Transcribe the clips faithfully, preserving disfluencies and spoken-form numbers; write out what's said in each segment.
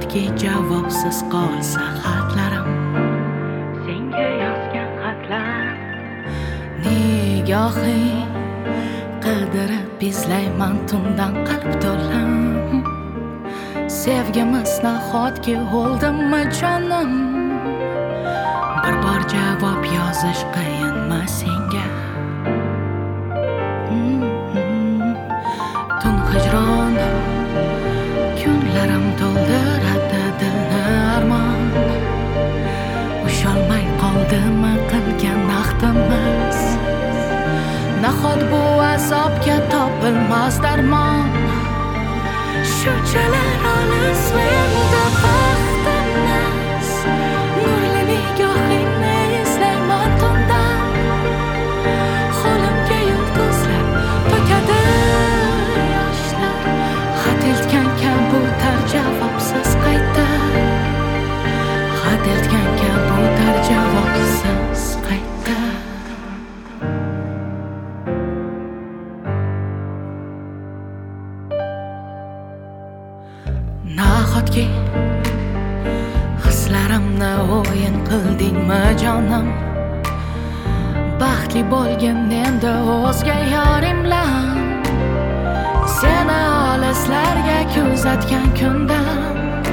Nahotki javobsiz qolsa xatlarim, senga yozgan xatlar. Nigohing qidirib izlayman tundan qalb to'lim. Sevgimiz nahotki o'ldimmi jonim? Bir bor javob yozish qiyinmi senga? Tun hijron kunlarim to'ldiradi dilni armon. Ushalmay qoldimi qilgan ahdimiz? Nahot bu azobga topilmas darmon? Shunchalar olis menda baxtimiz. Nurli nigohingni izlayman tundan. Qo'limga yulduzlar to'kadi yoshlar. Xat eltgan kabutar javobsiz qayta. Xat eltgan kabutar javobsiz qayta. Nahotki hislarimni o'yin qildingmi jonim? Baxtli bo'lgin endi o'zga yoring bilan. Seni olislarga kuzatgan kundan.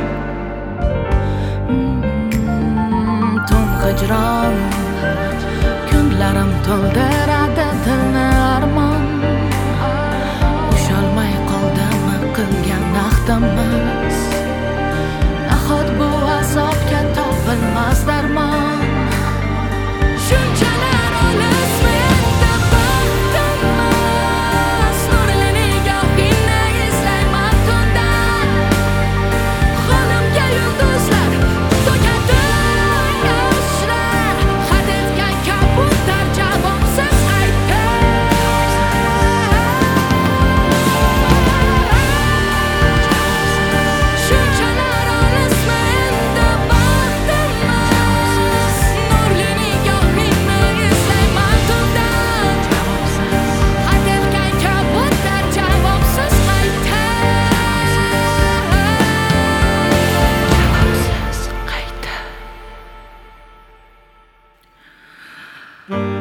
Tun hijron kunlarim to'ldiradi dilni armon. Ushalmay qoldimi qilgan ahdimiz? Nahot bu azobga topilmas darmon? Shunchalar olis menda baxtimiz. Nurli nigohingni izlayman tundan. Qo'limga yulduzlar to'kadi yoshlar. Xat etgan kabutar javobsiz qayta. Shunchalar olis menda baxtimiz. Nurli nigohingni izlayman tundan. Xat etgan kabutar javobsiz qayta. Javobsiz qayta.